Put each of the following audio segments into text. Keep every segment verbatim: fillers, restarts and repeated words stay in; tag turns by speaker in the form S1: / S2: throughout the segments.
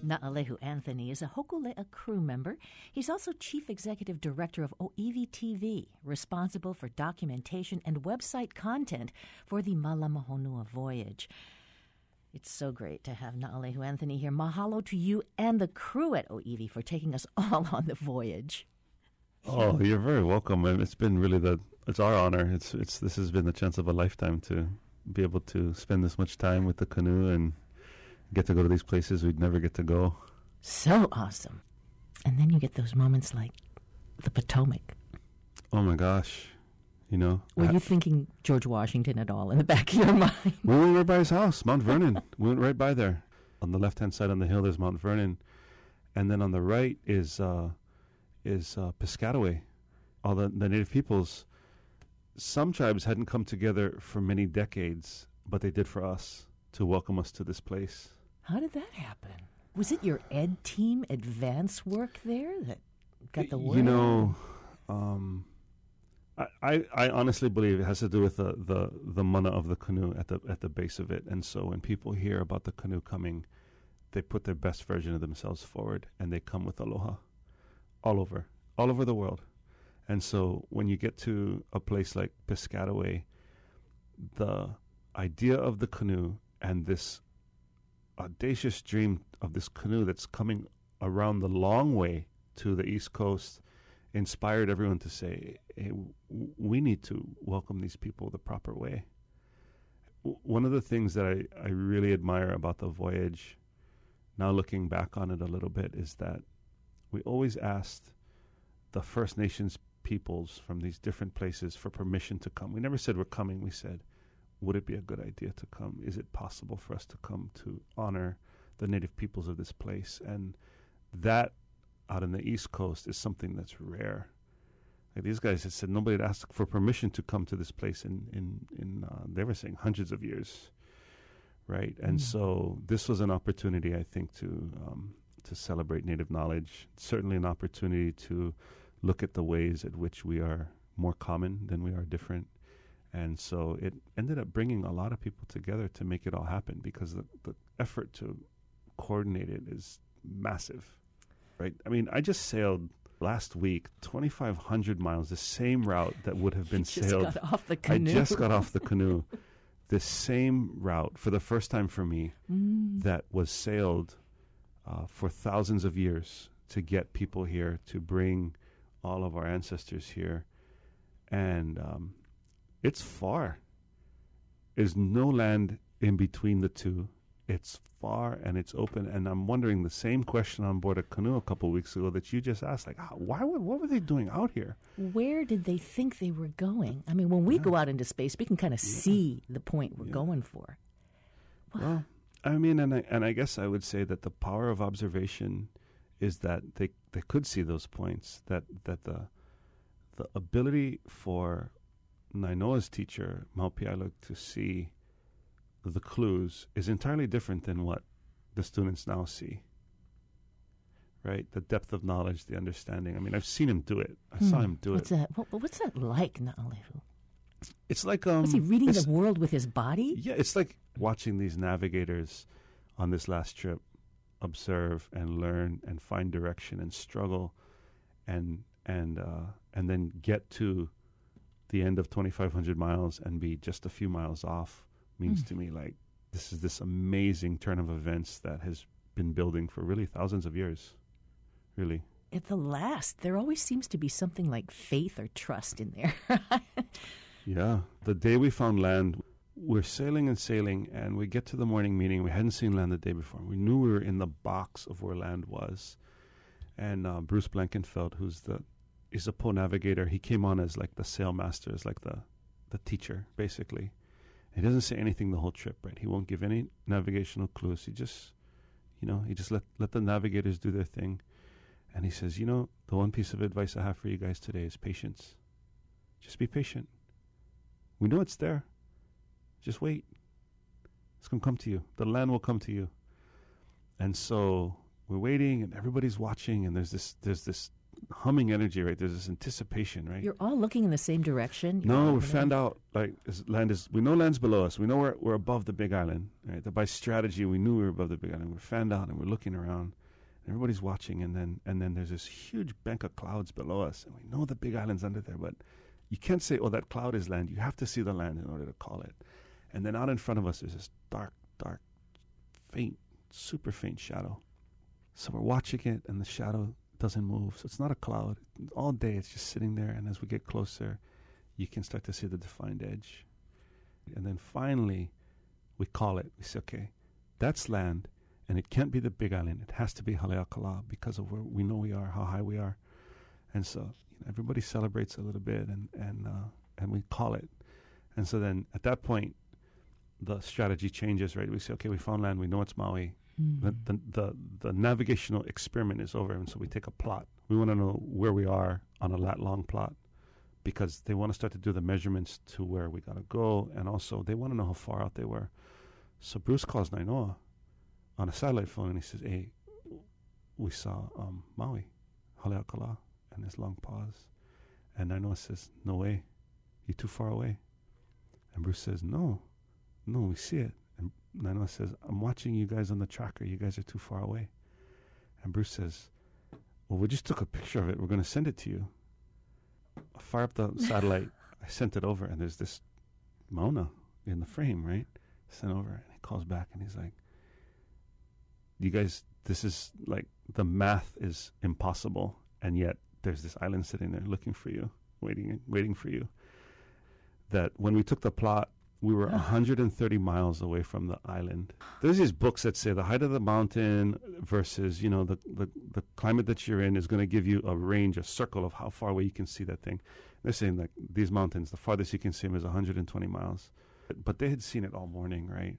S1: Na'alehu Anthony is a Hokulea crew member. He's also Chief Executive Director of Oiwi T V, responsible for documentation and website content for the Malamahonua voyage. It's so great to have Na'alehu Anthony here. Mahalo to you and the crew at Oiwi for taking us all on the voyage.
S2: Oh, you're very welcome. It's been really the it's our honor. It's it's this has been the chance of a lifetime to be able to spend this much time with the canoe and get to go to these places we'd never get to go.
S1: So awesome. And then you get those moments like the Potomac.
S2: Oh my gosh. You know.
S1: Were
S2: I,
S1: you thinking George Washington at all in the back of your mind?
S2: We went right by his house, Mount Vernon. We went right by there. On the left-hand side on the hill, there's Mount Vernon. And then on the right is uh, is uh, Piscataway. All the, the native peoples. Some tribes hadn't come together for many decades, but they did for us to welcome us to this place.
S1: How did that happen? Was it your ed team advance work there that got the word?
S2: You know, um, I, I, I honestly believe it has to do with the, the, the mana of the canoe at the at the base of it. And so when people hear about the canoe coming, they put their best version of themselves forward, and they come with aloha all over, all over the world. And so when you get to a place like Piscataway, the idea of the canoe and this audacious dream of this canoe that's coming around the long way to the East Coast inspired everyone to say, hey, w- we need to welcome these people the proper way. W- one of the things that I, I really admire about the voyage, now looking back on it a little bit, is that we always asked the First Nations peoples from these different places for permission to come. We never said we're coming. We said, would it be a good idea to come? Is it possible for us to come to honor the native peoples of this place? And that out in the East Coast is something that's rare. Like these guys had said nobody had asked for permission to come to this place in, in, in uh, they were saying hundreds of years, right? And mm. so this was an opportunity, I think, to um, to celebrate Native knowledge. Certainly an opportunity to look at the ways at which we are more common than we are different. And so it ended up bringing a lot of people together to make it all happen, because the, the effort to coordinate it is massive, right? I mean, I just sailed last week twenty-five hundred miles, the same route that would have been
S1: just
S2: sailed.
S1: Got off the canoe.
S2: I just got off the canoe. This same route, for the first time for me, mm. that was sailed uh, for thousands of years to get people here, to bring all of our ancestors here. And um, it's far. There's no land in between the two. It's far and it's open. And I'm wondering the same question on board a canoe a couple of weeks ago that you just asked. Like, how, why? Would, what were they doing out here?
S1: Where did they think they were going? I mean, when we yeah. go out into space, we can kind of yeah. see the point we're yeah. going for.
S2: Well, well, I mean, and I, and I guess I would say that the power of observation is that they, they could see those points, that, that the the ability for Nainoa's teacher, Maupiailuk, to see the clues is entirely different than what the students now see, right? The depth of knowledge, the understanding. I mean, I've seen him do it. I hmm. saw him do
S1: what's
S2: it.
S1: That? What, what's that like, Na'alehu?
S2: It's like... Um,
S1: Was he reading the world with his body?
S2: Yeah, it's like watching these navigators on this last trip observe and learn and find direction and struggle and and uh, and then get to the end of twenty-five hundred miles and be just a few miles off means mm. to me like this is this amazing turn of events that has been building for really thousands of years, really.
S1: At the last, there always seems to be something like faith or trust in there.
S2: Yeah. The day we found land, we're sailing and sailing, and we get to the morning meeting. We hadn't seen land the day before. We knew we were in the box of where land was. And uh, Bruce Blankenfeld, who's the is a Po navigator, he came on as like the sailmaster, as like the, the teacher, basically. He doesn't say anything the whole trip, right? He won't give any navigational clues. He just, you know, he just let, let the navigators do their thing. And he says, you know, the one piece of advice I have for you guys today is patience. Just be patient. We know it's there. Just wait. It's going to come to you. The land will come to you. And so we're waiting, and everybody's watching, and there's this there's this humming energy, right? There's this anticipation, right?
S1: You're all looking in the same direction. You're
S2: No,
S1: all
S2: we're
S1: gonna-
S2: fanned out. Like is land is, we know land's below us. We know we're we're above the big island, right? That by strategy, we knew we were above the big island. We're fanned out and we're looking around. And everybody's watching, and then and then there's this huge bank of clouds below us, and we know the big island's under there, but you can't say, "Oh, that cloud is land." You have to see the land in order to call it. And then out in front of us, there's this dark, dark, faint, super faint shadow. So we're watching it, and the shadow doesn't move. So it's not a cloud. All day, it's just sitting there. And as we get closer, you can start to see the defined edge. And then finally, we call it. We say, okay, that's land, and it can't be the big island. It has to be Haleakala because of where we know we are, how high we are. And so you know, everybody celebrates a little bit, and, and, uh, and we call it. And so then at that point, the strategy changes, right? We say, okay, we found land. We know it's Maui.
S1: Mm.
S2: The, the, the, the navigational experiment is over, and so we take a plot. We want to know where we are on a lat-long plot because they want to start to do the measurements to where we got to go, and also they want to know how far out they were. So Bruce calls Nainoa on a satellite phone, and he says, hey, we saw um, Maui, Haleakala, and this long pause. And Nainoa says, no way, you're too far away. And Bruce says, no, no, we see it. And Nainoa says, I'm watching you guys on the tracker. You guys are too far away. And Bruce says, well, we just took a picture of it. We're going to send it to you. I fire up the satellite. I sent it over, and there's this Mauna in the frame, right? Sent over, and he calls back, and he's like, you guys, this is like, the math is impossible, and yet there's this island sitting there looking for you, waiting, waiting for you. That when we took the plot, we were one hundred thirty miles away from the island. There's these books that say the height of the mountain versus, you know, the, the, the climate that you're in is going to give you a range, a circle of how far away you can see that thing. They're saying like these mountains, the farthest you can see them is one hundred twenty miles. But, but they had seen it all morning, right?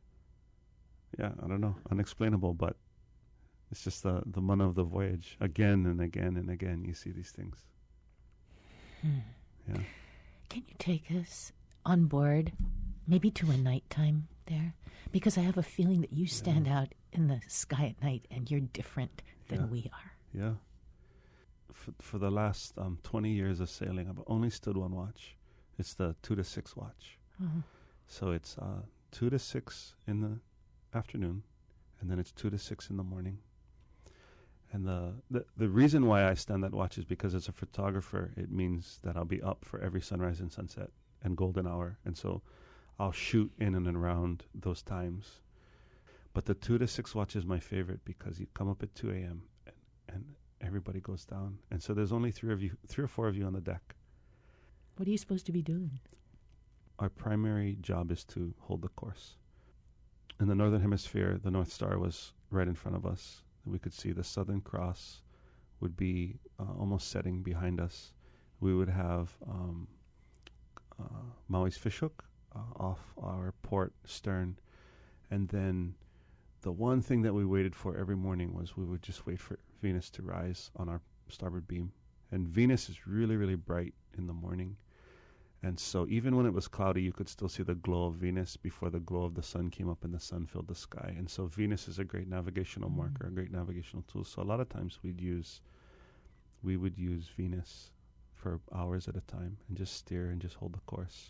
S2: Yeah, I don't know. Unexplainable, but it's just the, the mana of the voyage. Again and again and again, you see these things.
S1: Hmm.
S2: Yeah.
S1: Can you take us on board, maybe to a nighttime there? Because I have a feeling that you stand
S2: Yeah.
S1: out in the sky at night and you're different than
S2: Yeah.
S1: we are.
S2: Yeah. For, for the last um, twenty years of sailing, I've only stood one watch. It's the two to six watch.
S1: Oh.
S2: So it's uh, two to six in the afternoon, and then it's two to six in the morning. And the, the the reason why I stand that watch is because as a photographer, it means that I'll be up for every sunrise and sunset and golden hour. And so I'll shoot in and around those times. But the two to six watch is my favorite because you come up at two a.m. and, and everybody goes down. And so there's only three of you, three or four of you on the deck.
S1: What are you supposed to be doing?
S2: Our primary job is to hold the course. In the northern hemisphere, the North Star was right in front of us. We could see the Southern Cross would be uh, almost setting behind us. We would have um, uh, Maui's fishhook uh, off our port stern. And then the one thing that we waited for every morning was we would just wait for Venus to rise on our starboard beam. And Venus is really, really bright in the morning. And so even when it was cloudy, you could still see the glow of Venus before the glow of the sun came up and the sun filled the sky. And so Venus is a great navigational
S1: Mm.
S2: marker, a great navigational tool. So a lot of times we'd use, we would use Venus for hours at a time and just steer and just hold the course.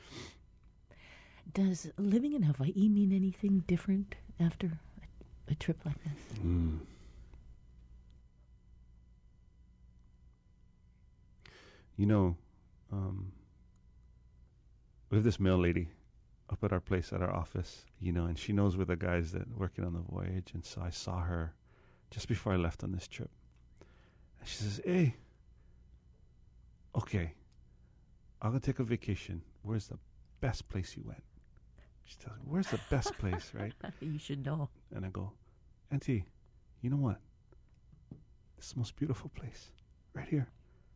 S1: Does living in Hawaii mean anything different after a, a trip like this?
S2: Mm. You know, um, we have this mail lady up at our place at our office, you know, and she knows we're the guys that are working on the voyage. And so I saw her just before I left on this trip. And she says, hey, okay, I'm going to take a vacation. Where's the best place you went? She tells me, where's the best place, right?
S1: You should know.
S2: And I go, Auntie, you know what? This is the most beautiful place, right here.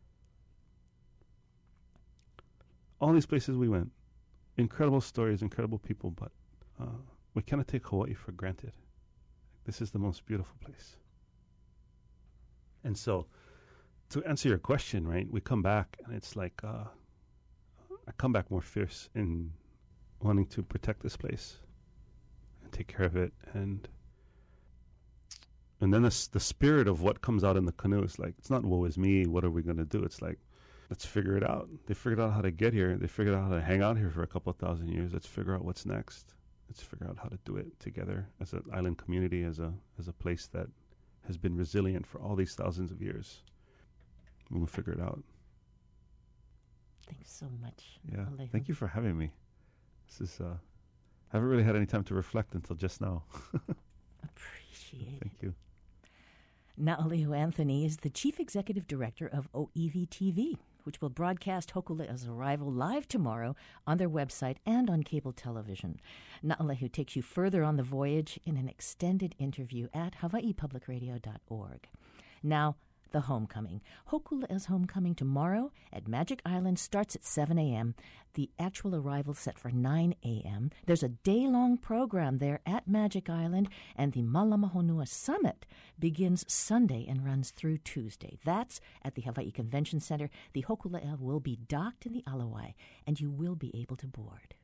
S2: All these places we went, incredible stories, incredible people, but uh, we cannot take Hawaii for granted. This is the most beautiful place. And so, to answer your question, right, we come back, and it's like, uh, I come back more fierce in wanting to protect this place and take care of it. And And then the, s- the spirit of what comes out in the canoe is like, it's not woe is me, what are we going to do? It's like, let's figure it out. They figured out how to get here. They figured out how to hang out here for a couple of thousand years. Let's figure out what's next. Let's figure out how to do it together as an island community, as a as a place that has been resilient for all these thousands of years. We'll figure it out.
S1: Thanks so much.
S2: Yeah.
S1: Alehu.
S2: Thank you for having me. This is, uh, I haven't really had any time to reflect until just now.
S1: Appreciate
S2: Thank
S1: it.
S2: you.
S1: Na'Alehu Anthony is the Chief Executive Director of O E V T V, which will broadcast Hokule'a's arrival live tomorrow on their website and on cable television. Na'Alehu takes you further on the voyage in an extended interview at hawaii public radio dot org. Now, the homecoming. Hokule'a's homecoming tomorrow at Magic Island starts at seven a.m. The actual arrival set for nine a.m. There's a day-long program there at Magic Island, and the Malama Honua Summit begins Sunday and runs through Tuesday. That's at the Hawaii Convention Center. The Hokule'a will be docked in the Alawai, and you will be able to board.